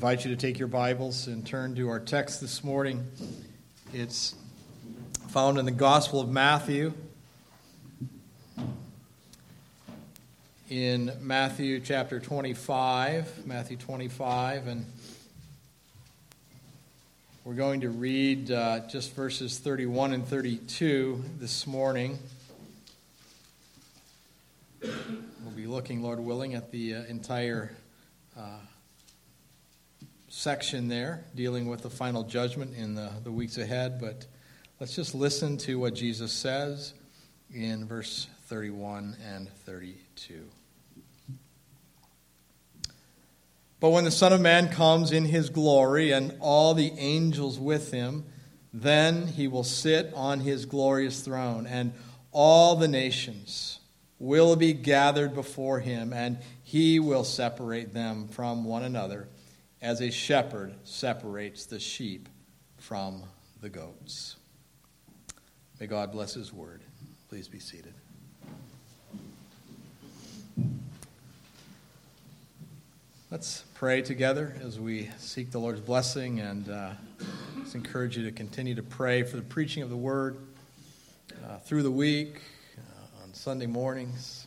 invite you to take your Bibles and turn to our text this morning. It's found in the Gospel of Matthew. In Matthew chapter 25, and we're going to read just verses 31 and 32 this morning. We'll be looking, Lord willing, at the entire section there, dealing with the final judgment in the weeks ahead. But let's just listen to what Jesus says in verse 31 and 32. But when the Son of Man comes in his glory and all the angels with him, then he will sit on his glorious throne, and all the nations will be gathered before him, and he will separate them from one another, as a shepherd separates the sheep from the goats. May God bless his word. Please be seated. Let's pray together as we seek the Lord's blessing, and just encourage you to continue to pray for the preaching of the word through the week, on Sunday mornings.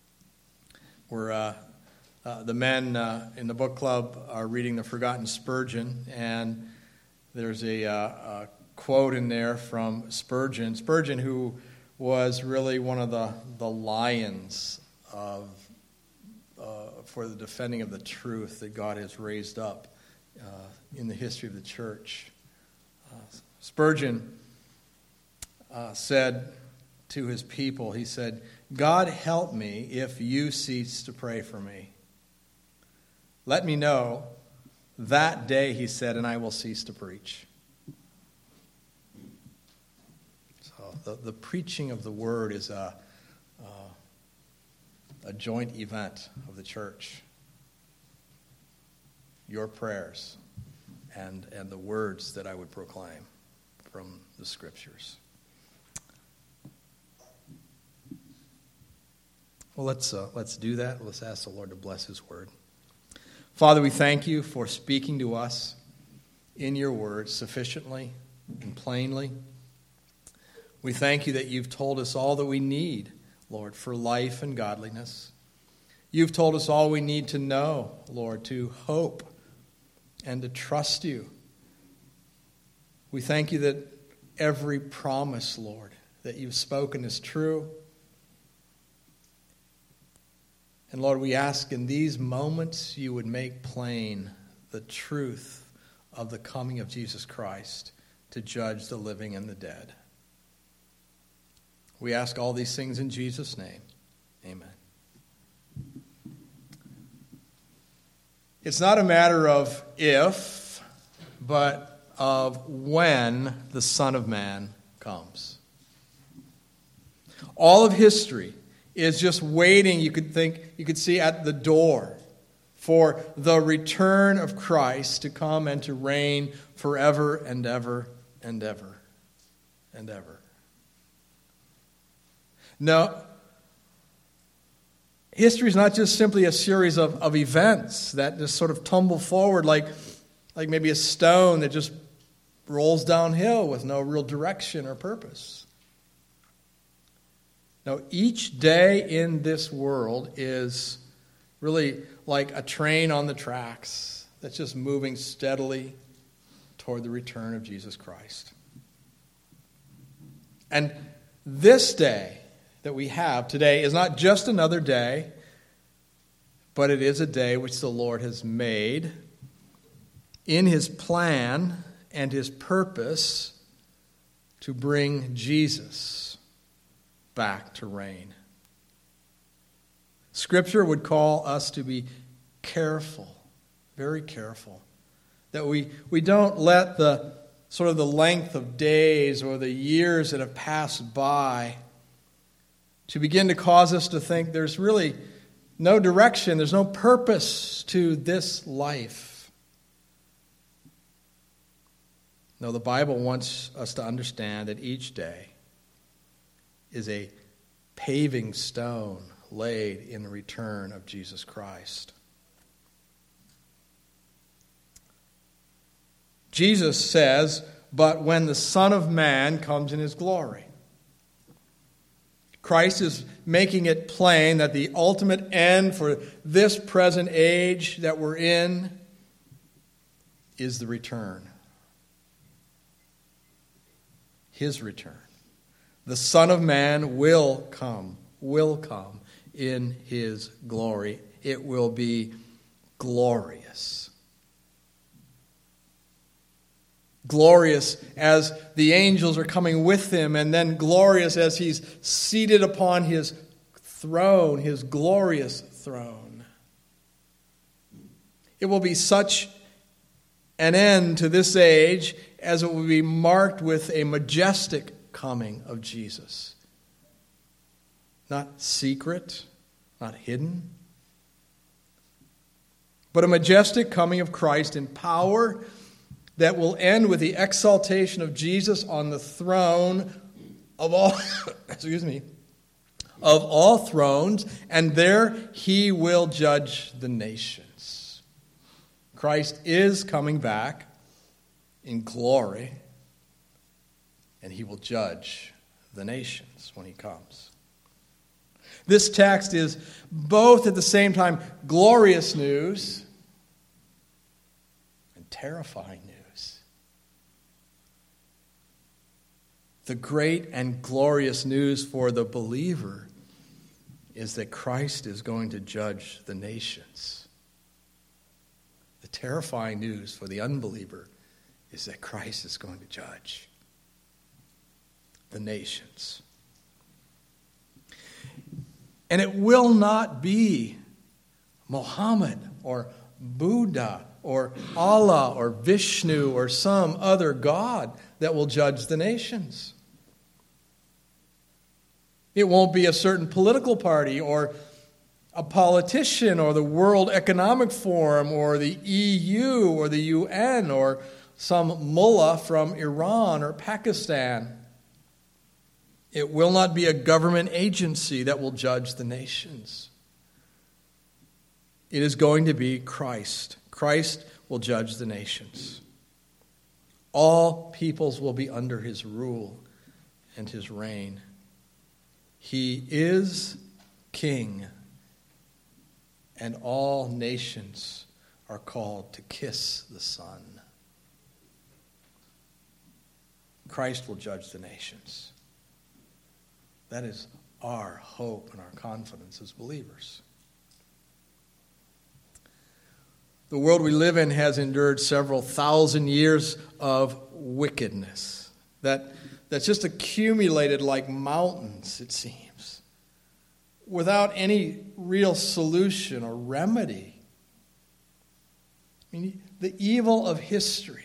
The men in the book club are reading The Forgotten Spurgeon, and there's a quote in there from Spurgeon. Spurgeon, who was really one of the lions for the defending of the truth that God has raised up in the history of the church. Spurgeon said to his people, he said, "God help me if you cease to pray for me. Let me know that day," he said, "and I will cease to preach." So the preaching of the word is a joint event of the church. Your prayers and the words that I would proclaim from the Scriptures. Well, let's do that. Let's ask the Lord to bless his word. Father, we thank you for speaking to us in your word sufficiently and plainly. We thank you that you've told us all that we need, Lord, for life and godliness. You've told us all we need to know, Lord, to hope and to trust you. We thank you that every promise, Lord, that you've spoken is true. And Lord, we ask in these moments you would make plain the truth of the coming of Jesus Christ to judge the living and the dead. We ask all these things in Jesus' name. Amen. It's not a matter of if, but of when the Son of Man comes. All of history is just waiting, you could see at the door for the return of Christ to come and to reign forever and ever and ever and ever. No, history is not just simply a series of events that just sort of tumble forward like maybe a stone that just rolls downhill with no real direction or purpose. Now, each day in this world is really like a train on the tracks that's just moving steadily toward the return of Jesus Christ. And this day that we have today is not just another day, but it is a day which the Lord has made in his plan and his purpose to bring Jesus back to reign. Scripture would call us to be careful, very careful, that we don't let the sort of the length of days or the years that have passed by to begin to cause us to think there's really no direction, there's no purpose to this life. No, the Bible wants us to understand that each day is a paving stone laid in the return of Jesus Christ. Jesus says, "But when the Son of Man comes in his glory." Christ is making it plain that the ultimate end for this present age that we're in is the return. His return. The Son of Man will come in his glory. It will be glorious. Glorious as the angels are coming with him, and then glorious as he's seated upon his throne, his glorious throne. It will be such an end to this age as it will be marked with a majestic coming of Jesus. Not secret, not hidden, but a majestic coming of Christ in power that will end with the exaltation of Jesus on the throne of all, of all thrones, and there he will judge the nations. Christ is coming back in glory, and he will judge the nations when he comes. This text is both at the same time glorious news and terrifying news. The great and glorious news for the believer is that Christ is going to judge the nations. The terrifying news for the unbeliever is that Christ is going to judge the nations. And it will not be Muhammad or Buddha or Allah or Vishnu or some other god that will judge the nations. It won't be a certain political party or a politician or the World Economic Forum or the EU or the UN or some mullah from Iran or Pakistan. It will not be a government agency that will judge the nations. It is going to be Christ. Christ will judge the nations. All peoples will be under his rule and his reign. He is king, and all nations are called to kiss the Son. Christ will judge the nations. That is our hope and our confidence as believers. The world we live in has endured several thousand years of wickedness that's just accumulated like mountains, it seems, without any real solution or remedy. I mean, the evil of history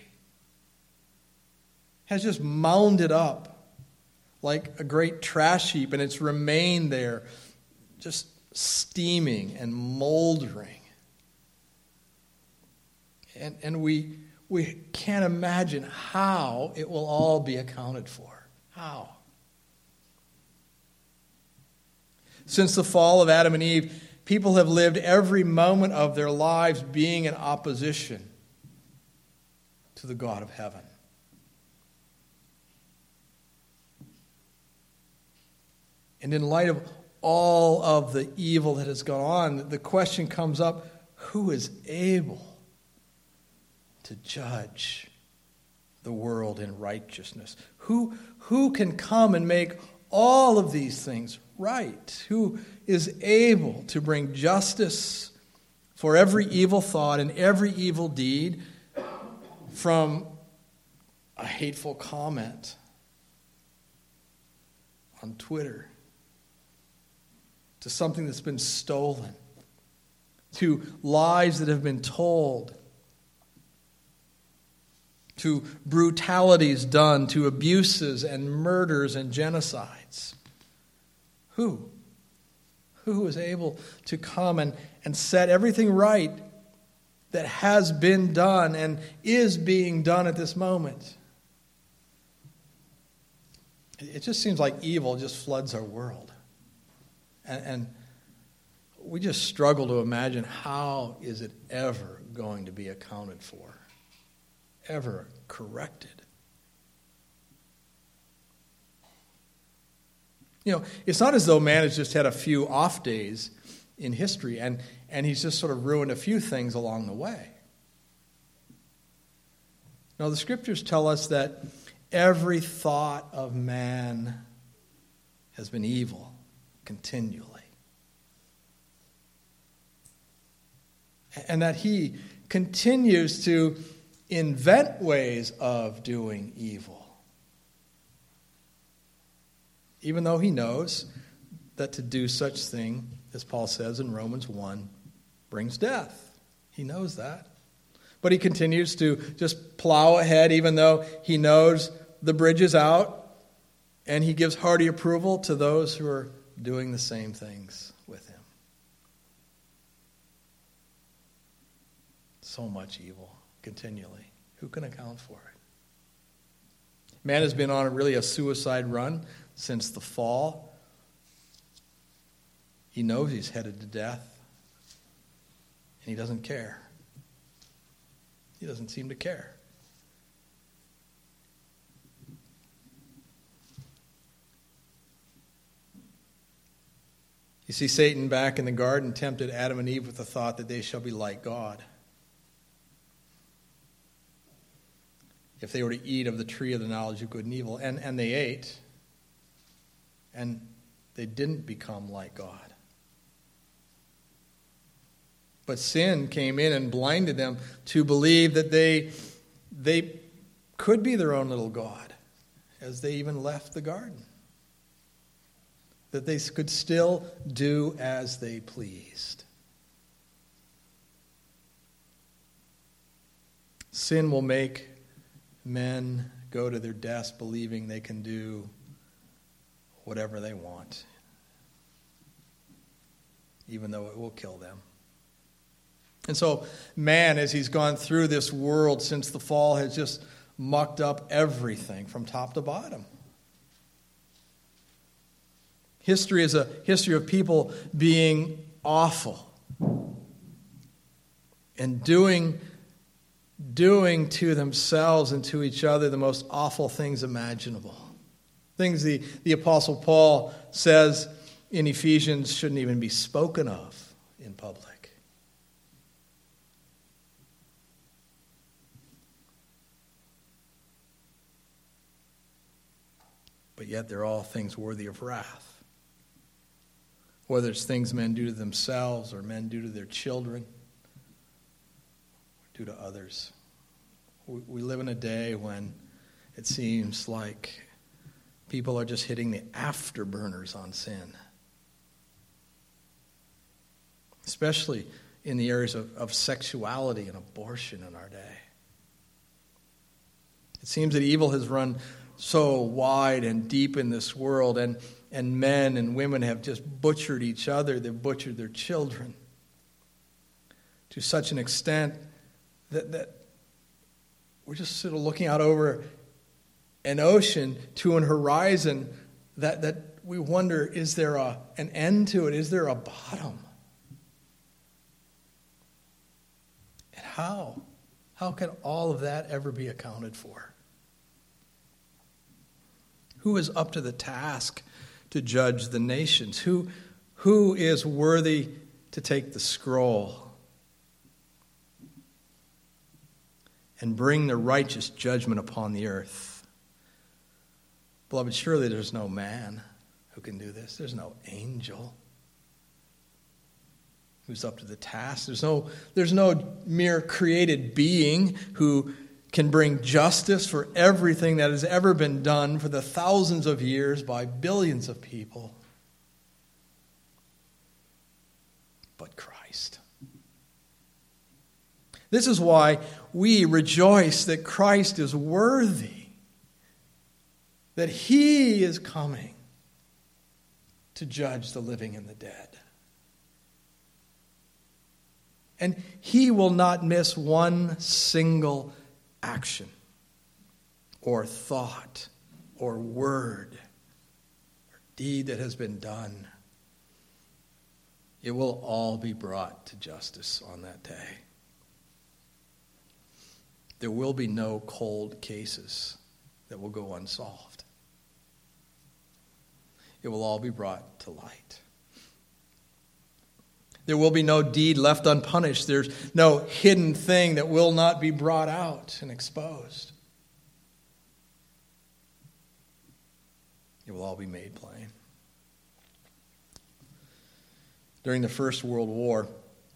has just mounded up like a great trash heap, and it's remained there just steaming and moldering. And we can't imagine how it will all be accounted for. How? Since the fall of Adam and Eve, people have lived every moment of their lives being in opposition to the God of heaven. And in light of all of the evil that has gone on, the question comes up, who is able to judge the world in righteousness? Who can come and make all of these things right? Who is able to bring justice for every evil thought and every evil deed, from a hateful comment on Twitter to something that's been stolen, to lies that have been told, to brutalities done, to abuses and murders and genocides? Who? Who is able to come and set everything right that has been done and is being done at this moment? It just seems like evil just floods our world. And we just struggle to imagine, how is it ever going to be accounted for? ever corrected. It's not as though man has just had a few off days in history and he's just sort of ruined a few things along the way. No, the scriptures tell us that every thought of man has been evil continually. And that he continues to invent ways of doing evil. Even though he knows that to do such thing, as Paul says in Romans 1, brings death. He knows that. But he continues to just plow ahead even though he knows the bridge is out, and he gives hearty approval to those who are doing the same things with him. So much evil continually. Who can account for it? Man has been on a suicide run since the fall. He knows he's headed to death, and he doesn't care. He doesn't seem to care. You see, Satan back in the garden tempted Adam and Eve with the thought that they shall be like God. If they were to eat of the tree of the knowledge of good and evil. And they ate, and they didn't become like God. But sin came in and blinded them to believe that they could be their own little God as they even left the garden. That they could still do as they pleased. Sin will make men go to their deaths believing they can do whatever they want, even though it will kill them. And so man, as he's gone through this world since the fall, has just mucked up everything from top to bottom. History is a history of people being awful and doing to themselves and to each other the most awful things imaginable. Things the Apostle Paul says in Ephesians shouldn't even be spoken of in public. But yet they're all things worthy of wrath. Whether it's things men do to themselves or men do to their children, or do to others. We live in a day when it seems like people are just hitting the afterburners on sin. Especially in the areas of sexuality and abortion in our day. It seems that evil has run so wide and deep in this world, and men and women have just butchered each other. They've butchered their children to such an extent that we're just sort of looking out over an ocean to an horizon that we wonder, is there an end to it? Is there a bottom? And how? How can all of that ever be accounted for? Who is up to the task to judge the nations? Who is worthy to take the scroll and bring the righteous judgment upon the earth? Beloved, surely there's no man who can do this. There's no angel who's up to the task. There's no mere created being who can bring justice for everything that has ever been done for the thousands of years by billions of people. But Christ. This is why we rejoice that Christ is worthy, that he is coming to judge the living and the dead. And he will not miss one single action or thought or word or deed that has been done. It will all be brought to justice on that day. There will be no cold cases that will go unsolved. It will all be brought to light. There will be no deed left unpunished. There's no hidden thing that will not be brought out and exposed. It will all be made plain. During the First World War,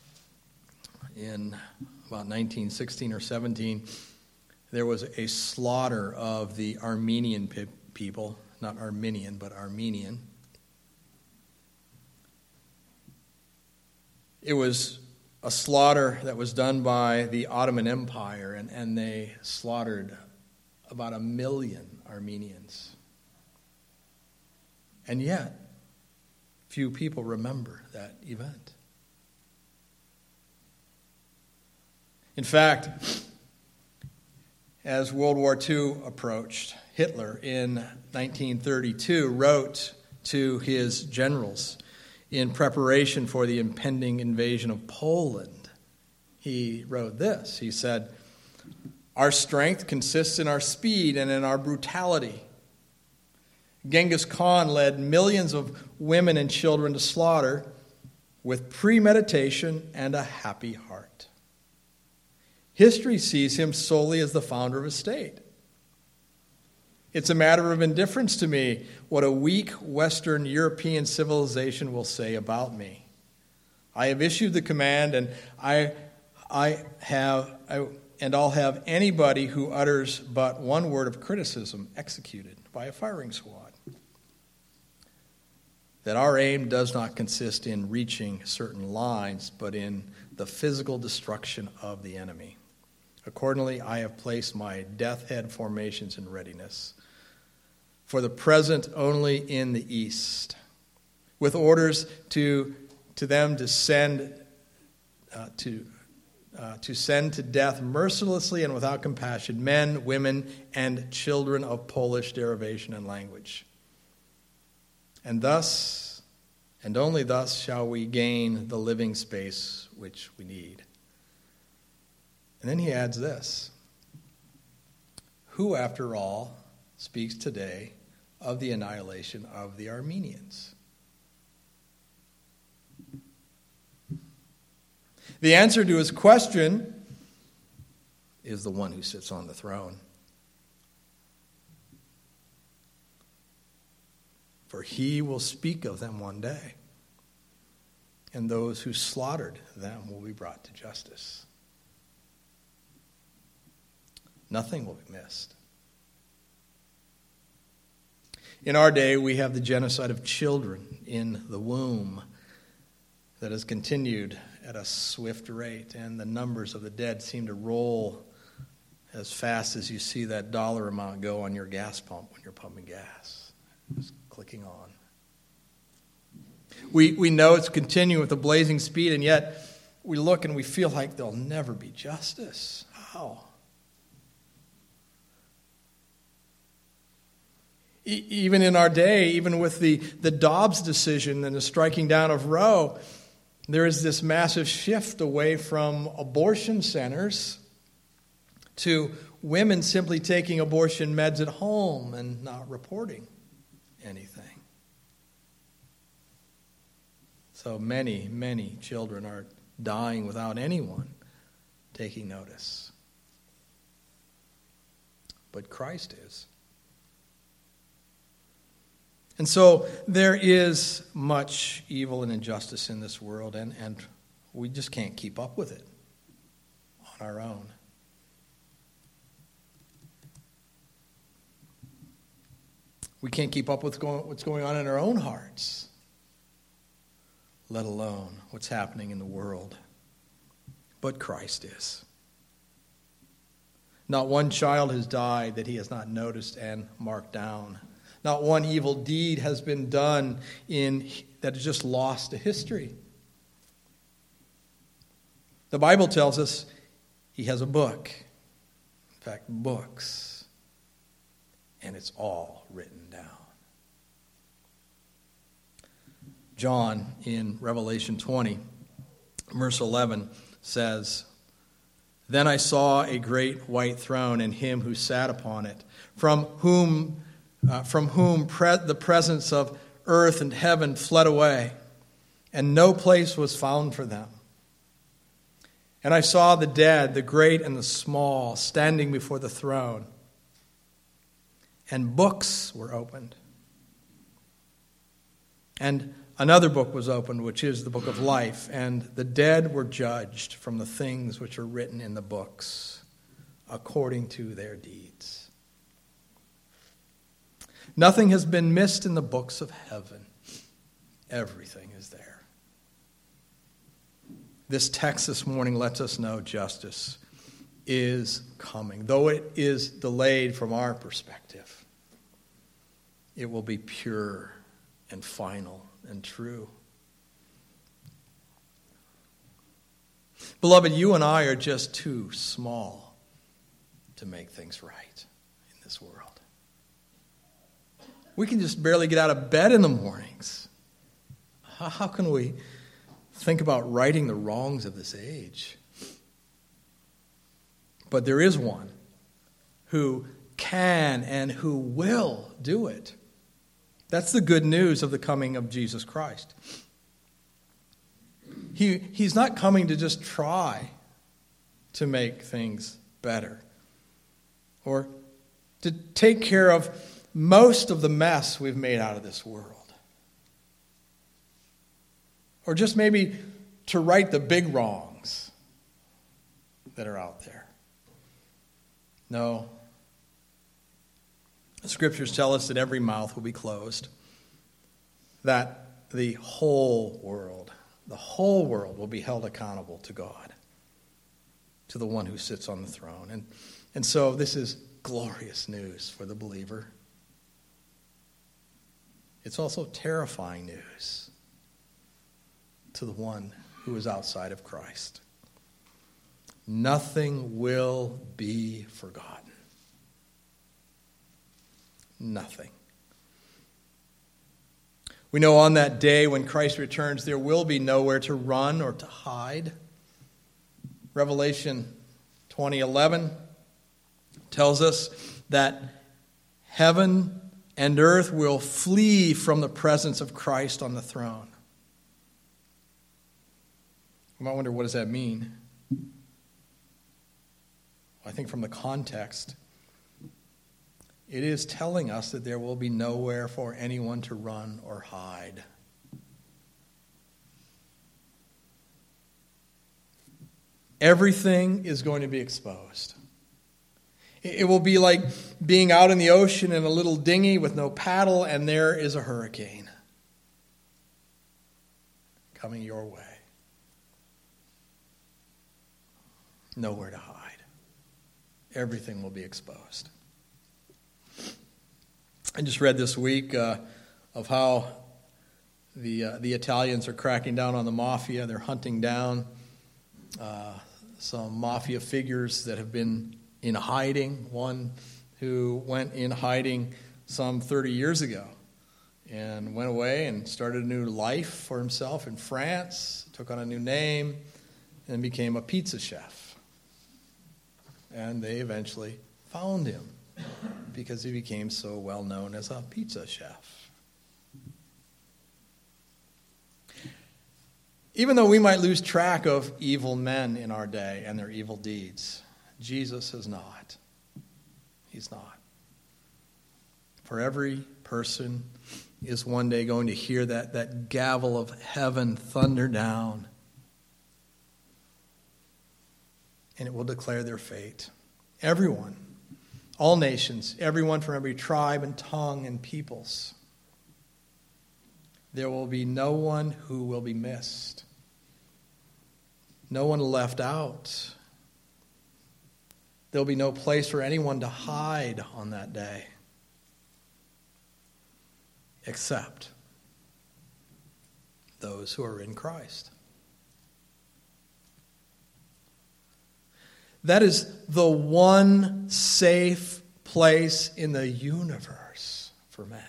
in about 1916 or 17, there was a slaughter of the Armenian people, not Armenian, but Armenian. It was a slaughter that was done by the Ottoman Empire, and they slaughtered about 1 million Armenians. And yet, few people remember that event. In fact, as World War II approached, Hitler in 1932 wrote to his generals in preparation for the impending invasion of Poland. He wrote this. He said, "Our strength consists in our speed and in our brutality. Genghis Khan led millions of women and children to slaughter with premeditation and a happy heart. History sees him solely as the founder of a state. It's a matter of indifference to me what a weak Western European civilization will say about me. I have issued the command, and I'll have anybody who utters but one word of criticism executed by a firing squad. That our aim does not consist in reaching certain lines, but in the physical destruction of the enemy. Accordingly, I have placed my death head formations in readiness, for the present only in the east, with orders to them to send to death mercilessly and without compassion men, women, and children of Polish derivation and language. And thus, and only thus, shall we gain the living space which we need." And then he adds this: "Who, after all, speaks today of the annihilation of the Armenians?" The answer to his question is the one who sits on the throne. For he will speak of them one day, and those who slaughtered them will be brought to justice. Nothing will be missed. In our day, we have the genocide of children in the womb that has continued at a swift rate, and the numbers of the dead seem to roll as fast as you see that dollar amount go on your gas pump when you're pumping gas. Just clicking on. We know it's continuing with a blazing speed, and yet we look and we feel like there'll never be justice. How? Even in our day, even with the Dobbs decision and the striking down of Roe, there is this massive shift away from abortion centers to women simply taking abortion meds at home and not reporting anything. So many, many children are dying without anyone taking notice. But Christ is. And so there is much evil and injustice in this world, and we just can't keep up with it on our own. We can't keep up with what's going on in our own hearts, let alone what's happening in the world. But Christ is. Not one child has died that he has not noticed and marked down. Not one evil deed has been done that is just lost to history. The Bible tells us he has a book. In fact, books. And it's all written down. John, in Revelation 20, verse 11, says Then I saw a great white throne and him who sat upon it, from whom the presence of earth and heaven fled away, and no place was found for them. And I saw the dead, the great and the small, standing before the throne, and books were opened. And another book was opened, which is the book of life, and the dead were judged from the things which are written in the books, according to their deeds. Nothing has been missed in the books of heaven. Everything is there. This text this morning lets us know justice is coming. Though it is delayed from our perspective, it will be pure and final and true. Beloved, you and I are just too small to make things right in this world. We can just barely get out of bed in the mornings. How can we think about righting the wrongs of this age? But there is one who can and who will do it. That's the good news of the coming of Jesus Christ. He's not coming to just try to make things better or to take care of most of the mess we've made out of this world, or just maybe to right the big wrongs that are out there. No. The scriptures tell us that every mouth will be closed, that the whole world will be held accountable to God, to the one who sits on the throne. And so this is glorious news for the believer. It's also terrifying news to the one who is outside of Christ. Nothing will be forgotten. Nothing. We know on that day when Christ returns, there will be nowhere to run or to hide. Revelation 20:11 tells us that heaven and earth will flee from the presence of Christ on the throne. You might wonder, what does that mean? I think from the context, it is telling us that there will be nowhere for anyone to run or hide. Everything is going to be exposed. It will be like being out in the ocean in a little dinghy with no paddle, and there is a hurricane coming your way. Nowhere to hide. Everything will be exposed. I just read this week of how the Italians are cracking down on the mafia. They're hunting down some mafia figures that have been in hiding. One who went in hiding some 30 years ago and went away and started a new life for himself in France, took on a new name, and became a pizza chef. And they eventually found him because he became so well known as a pizza chef. Even though we might lose track of evil men in our day and their evil deeds, Jesus is not. He's not. For every person is one day going to hear that gavel of heaven thunder down, and it will declare their fate. Everyone, all nations, everyone from every tribe and tongue and peoples. There will be no one who will be missed. No one left out. There'll be no place for anyone to hide on that day. Except those who are in Christ. That is the one safe place in the universe for men.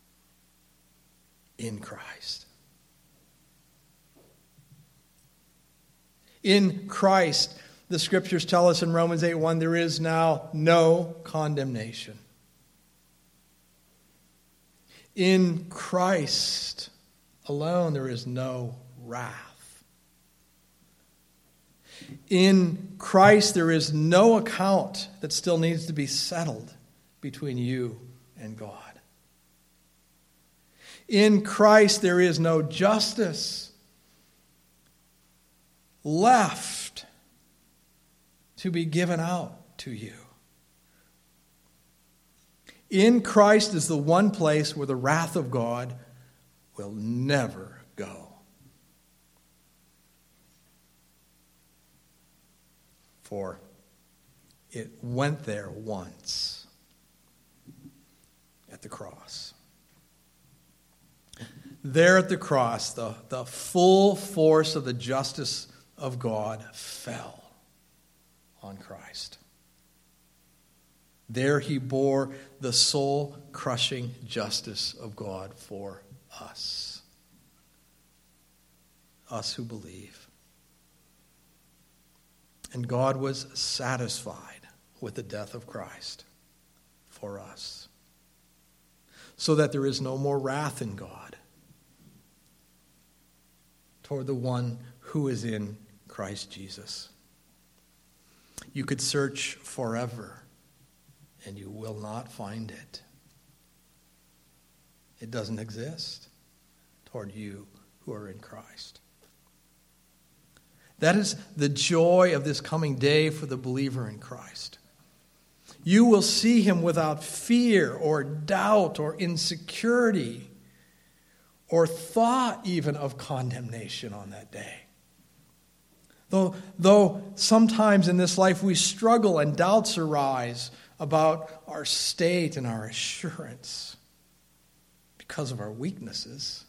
In Christ. In Christ, The scriptures tell us in Romans 8:1, there is now no condemnation. In Christ alone, there is no wrath. In Christ, there is no account that still needs to be settled between you and God. In Christ, there is no justice left to be given out to you. In Christ is the one place where the wrath of God will never go. For it went there once at the cross. There at the cross, the full force of the justice of God fell on Christ. There he bore the soul-crushing justice of God for us who believe. And God was satisfied with the death of Christ for us, so that there is no more wrath in God toward the one who is in Christ Jesus. You could search forever, and you will not find it. It doesn't exist toward you who are in Christ. That is the joy of this coming day for the believer in Christ. You will see him without fear or doubt or insecurity or thought even of condemnation on that day. Though sometimes in this life we struggle and doubts arise about our state and our assurance because of our weaknesses,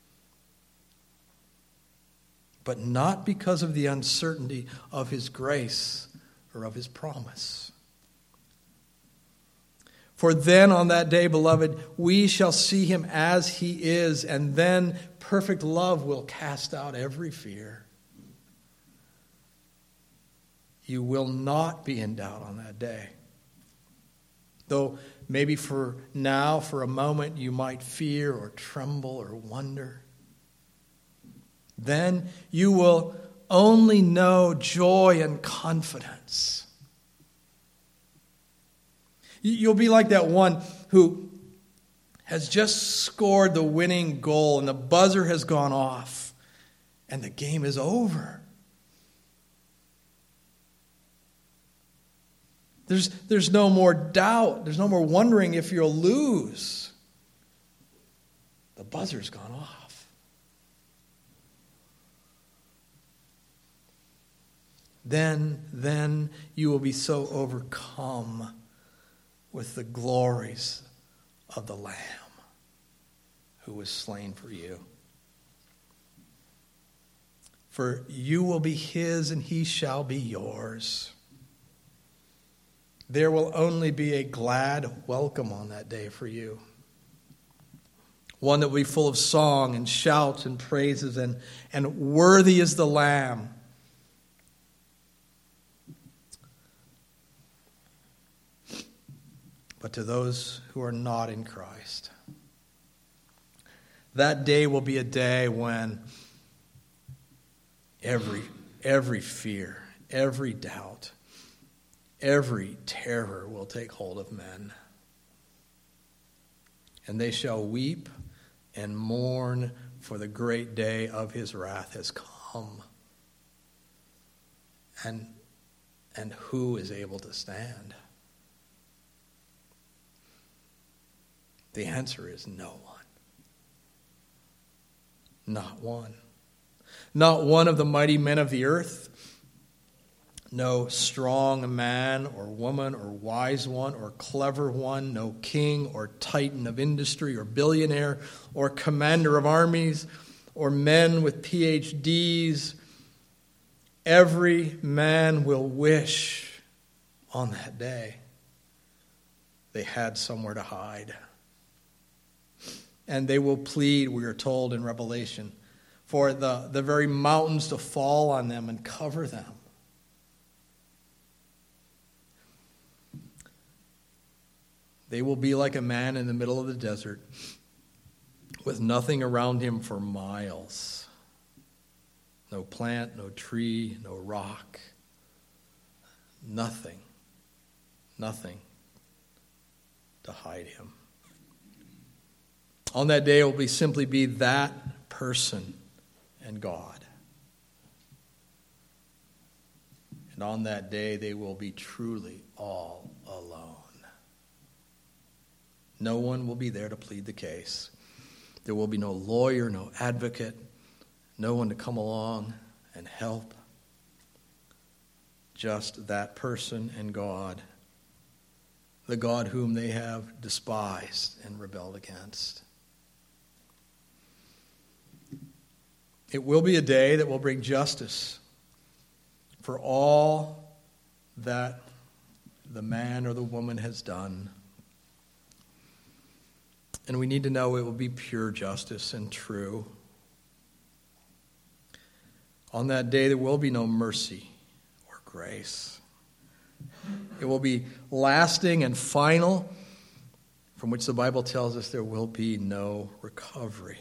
but not because of the uncertainty of his grace or of his promise. For then on that day, beloved, we shall see him as he is, and then perfect love will cast out every fear. You will not be in doubt on that day. Though maybe for now, for a moment, you might fear or tremble or wonder. Then you will only know joy and confidence. You'll be like that one who has just scored the winning goal and the buzzer has gone off and the game is over. There's no more doubt. There's no more wondering if you'll lose. The buzzer's gone off. Then you will be so overcome with the glories of the Lamb who was slain for you. For you will be his and he shall be yours. There will only be a glad welcome on that day for you. One that will be full of song and shouts and praises, and worthy is the Lamb. But to those who are not in Christ, that day will be a day when every fear, every doubt, every terror will take hold of men. And they shall weep and mourn, for the great day of his wrath has come. And who is able to stand? The answer is no one. Not one. Not one of the mighty men of the earth. No strong man or woman or wise one or clever one. No king or titan of industry or billionaire or commander of armies or men with PhDs. Every man will wish on that day they had somewhere to hide. And they will plead, we are told in Revelation, for the very mountains to fall on them and cover them. They will be like a man in the middle of the desert with nothing around him for miles. No plant, no tree, no rock. Nothing to hide him. On that day, it will simply be that person and God. And on that day, they will be truly all alone. No one will be there to plead the case. There will be no lawyer, no advocate, no one to come along and help. Just that person and God, the God whom they have despised and rebelled against. It will be a day that will bring justice for all that the man or the woman has done. And we need to know it will be pure justice and true. On that day, there will be no mercy or grace. It will be lasting and final, from which the Bible tells us there will be no recovery.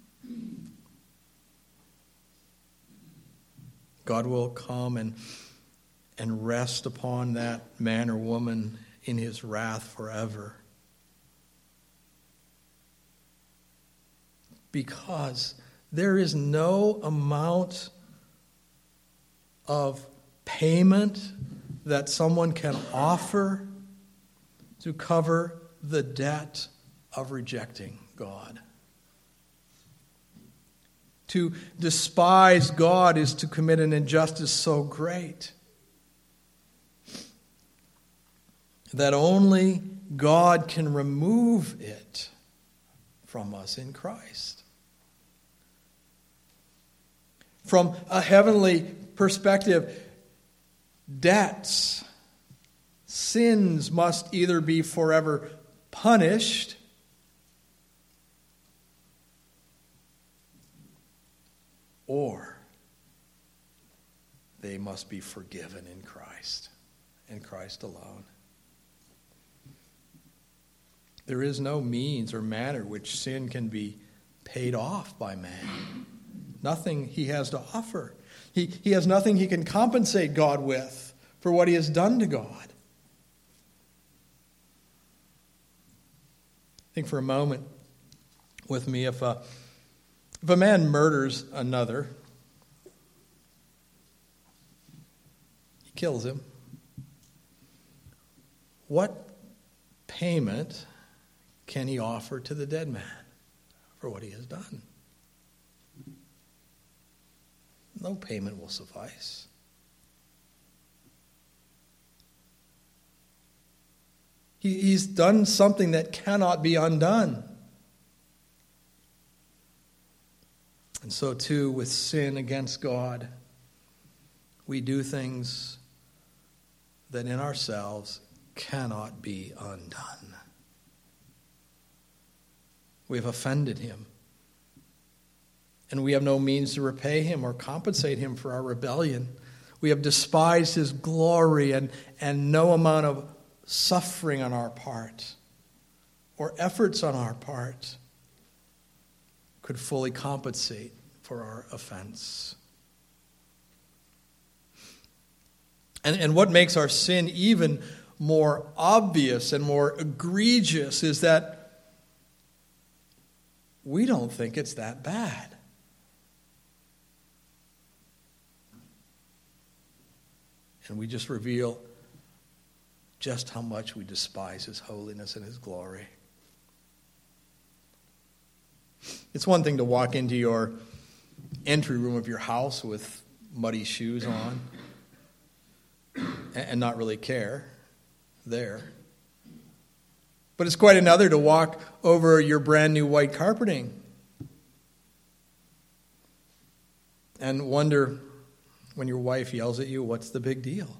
God will come and rest upon that man or woman in his wrath forever. Because there is no amount of payment that someone can offer to cover the debt of rejecting God. To despise God is to commit an injustice so great that only God can remove it from us in Christ. From a heavenly perspective, debts, sins must either be forever punished or they must be forgiven in Christ alone. There is no means or manner which sin can be paid off by man. Nothing he has to offer. He has nothing he can compensate God with for what he has done to God. Think for a moment with me, if a man murders another, he kills him, what payment can he offer to the dead man for what he has done? No payment will suffice. He's done something that cannot be undone. And so too with sin against God, we do things that in ourselves cannot be undone. We have offended him. And we have no means to repay him or compensate him for our rebellion. We have despised his glory, and no amount of suffering on our part or efforts on our part could fully compensate for our offense. And what makes our sin even more obvious and more egregious is that we don't think it's that bad. And we just reveal just how much we despise his holiness and his glory. It's one thing to walk into your entry room of your house with muddy shoes on and not really care there. But it's quite another to walk over your brand new white carpeting and wonder, when your wife yells at you, what's the big deal?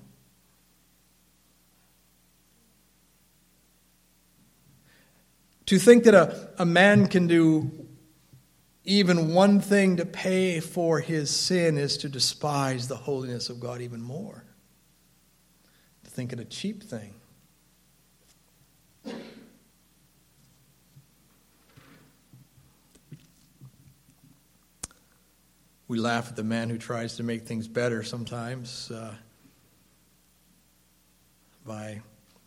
To think that a man can do even one thing to pay for his sin is to despise the holiness of God even more. To think it a cheap thing. We laugh at the man who tries to make things better sometimes by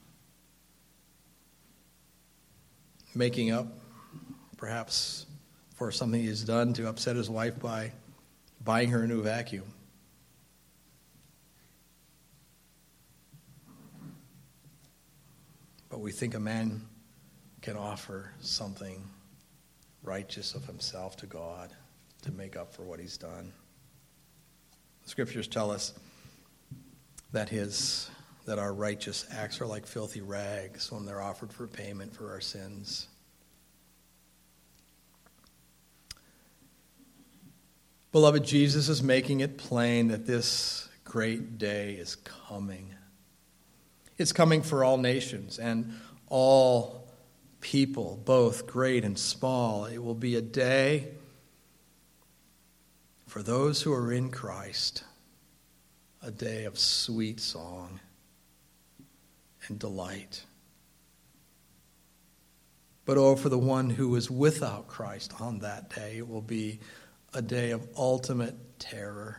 making up, perhaps, for something he has done to upset his wife by buying her a new vacuum. But we think a man can offer something righteous of himself to God to make up for what he's done. The scriptures tell us that our righteous acts are like filthy rags when they're offered for payment for our sins. Beloved, Jesus is making it plain that this great day is coming. It's coming for all nations and all people, both great and small. It will be a day for those who are in Christ, a day of sweet song and delight. But oh, for the one who is without Christ on that day, it will be a day of ultimate terror.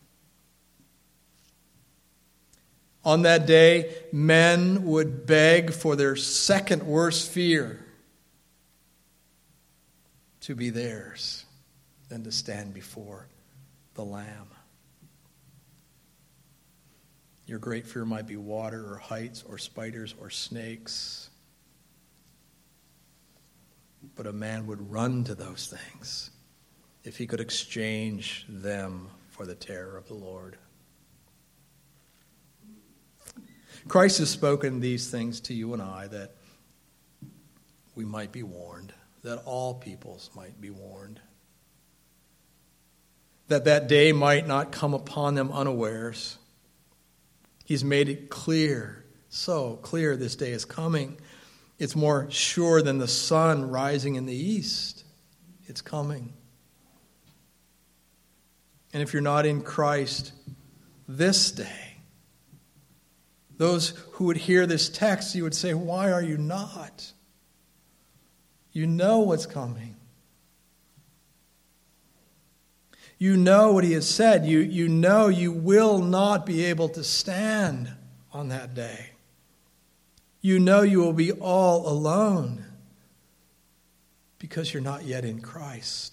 On that day, men would beg for their second worst fear to be theirs than to stand before the Lamb. Your great fear might be water or heights or spiders or snakes. But a man would run to those things if he could exchange them for the terror of the Lord. Christ has spoken these things to you and I that we might be warned, that all peoples might be warned, that that day might not come upon them unawares. He's made it clear, so clear this day is coming. It's more sure than the sun rising in the east. It's coming. And if you're not in Christ this day, those who would hear this text, you would say, why are you not? You know what's coming. You know what he has said. You know you will not be able to stand on that day. You know you will be all alone because you're not yet in Christ.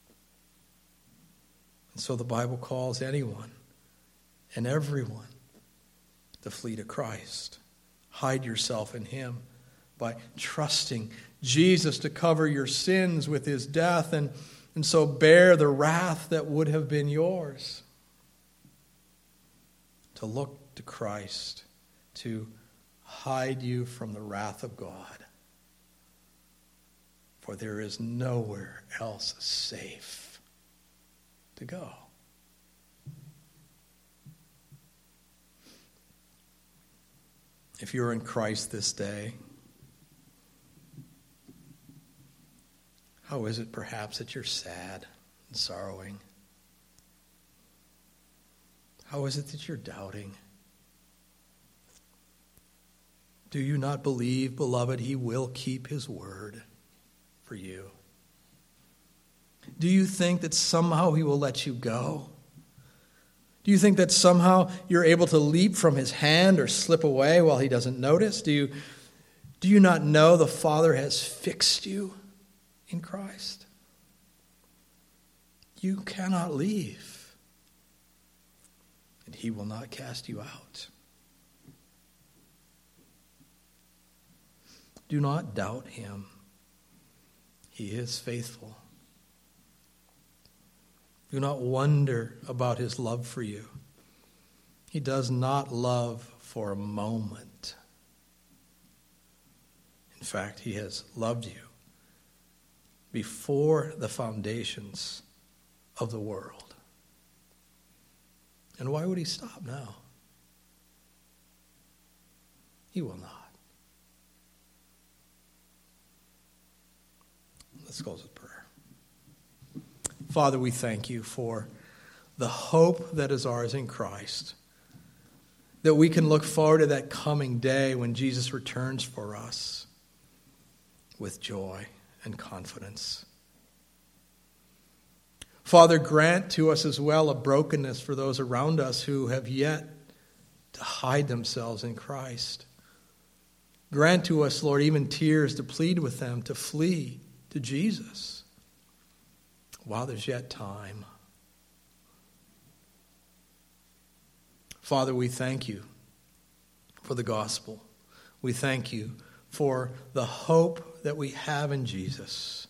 And so the Bible calls anyone and everyone to flee to Christ. Hide yourself in him by trusting Jesus to cover your sins with his death and so bear the wrath that would have been yours. To look to Christ, to hide you from the wrath of God. For there is nowhere else safe to go. If you're in Christ this day, how is it perhaps that you're sad and sorrowing? How is it that you're doubting? Do you not believe, beloved, he will keep his word for you? Do you think that somehow he will let you go? Do you think that somehow you're able to leap from his hand or slip away while he doesn't notice? Do you not know the Father has fixed you in Christ? You cannot leave, and he will not cast you out. Do not doubt him. He is faithful. Do not wonder about his love for you. He does not love for a moment. In fact, he has loved you before the foundations of the world. And why would he stop now? He will not. Let's close with prayer. Father, we thank you for the hope that is ours in Christ, that we can look forward to that coming day when Jesus returns for us with joy and confidence. Father, grant to us as well a brokenness for those around us who have yet to hide themselves in Christ. Grant to us, Lord, even tears to plead with them to flee to Jesus while there's yet time. Father, we thank you for the gospel. We thank you for the hope that we have in Jesus,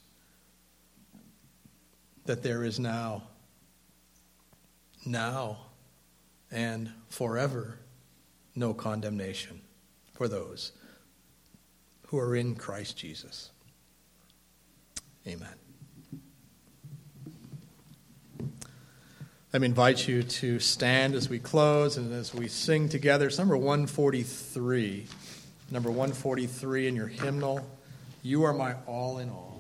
that there is now, and forever, no condemnation for those who are in Christ Jesus. Amen. Let me invite you to stand as we close and as we sing together. It's number 143. Number 143 in your hymnal, You Are My All in All.